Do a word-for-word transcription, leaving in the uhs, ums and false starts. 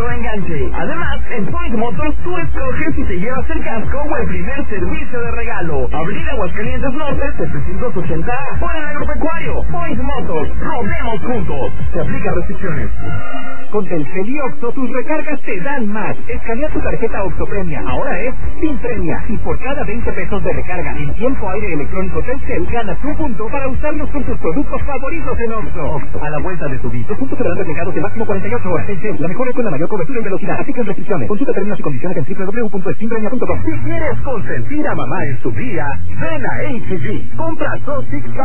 otro enganche. Además, en Point Motors tú escoges si te llevas el casco o el primer servicio de regalo. Avenida Aguascalientes Norte, setecientos ochenta A, por el agropecuario. Point Motors, rodemos juntos. Se aplica restricciones. Con Telcel y Oxxo, tus recargas te dan más. Escanea tu tarjeta Oxxo Premia, ahora es Sin Premia. Y por cada veinte pesos de recarga en tiempo aire electrónico Telcel, ganas un punto para usarlos con tus productos favoritos en Oxxo. Oxxo, a la vuelta de tu vida. Los puntos serán recargados de máximo cuarenta y ocho horas. Telcel, la mejor es con la mayor cobertura y velocidad. Aplican restricciones. Consulta términos y condiciones en doble u doble u doble u punto sinpremia punto com. Si quieres consentir a mamá en su día, ven a H G. Compra Sosix